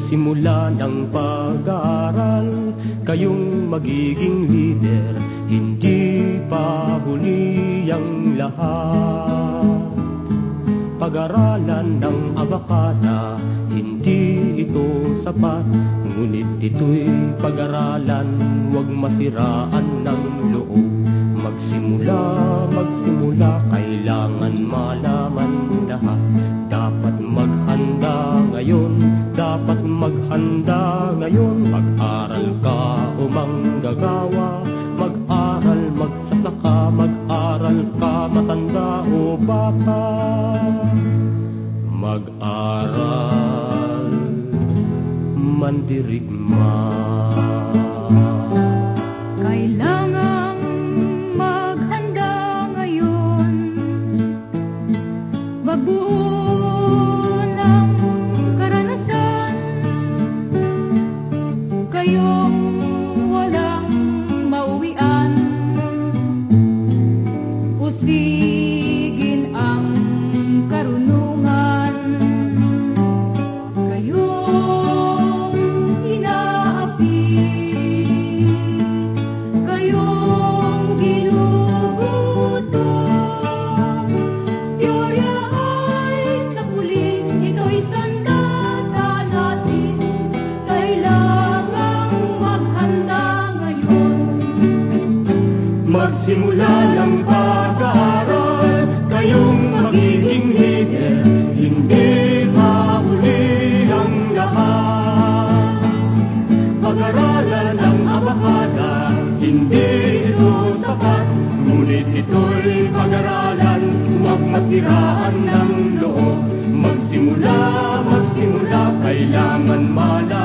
Magsimula ng pag-aaral, kayong magiging leader, hindi pa huli ang lahat. Pag-aralan ng abakada, hindi ito sapat, ngunit ito'y pag-aralan, huwag masiraan ng loob. Magsimula, kailangan malaman lahat. Dapat maghanda ngayon, mag-aral ka o manggagawa, mag-aral, magsasaka, mag-aral ka, matanda o bata. Mag-aral, mandirigma. Kailangang maghanda ngayon, magbuo ng karanasan, kayong walang mauwian. Usigin ang karunungan, kayong inaapi, kayong ginugutom. Teorya ay napuling, ito'y sandata natin. Kailangang maghanda ngayon. Magsimula ng pag-aaral, kayong magiging leader, hindi mahuli ang lahat. Pag-aralan ng abakada, hindi ito sapat, ngunit ito'y pag-aralan, huwag masiraan ng loob. Magsimula, kailangan malaman.